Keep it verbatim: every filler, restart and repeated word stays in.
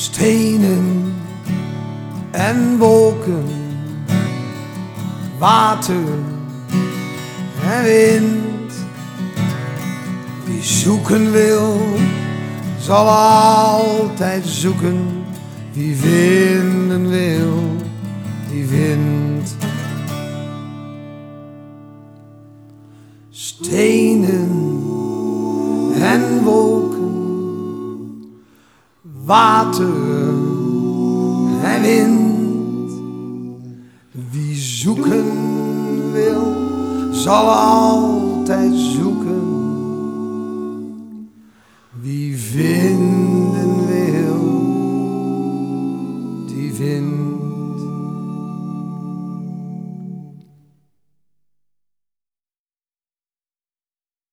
Stenen en wolken, water en wind. Wie zoeken wil, zal altijd zoeken. Wie vinden wil, die vindt. Stenen en wolken, water en wind. Wie zoeken wil, zal altijd zoeken.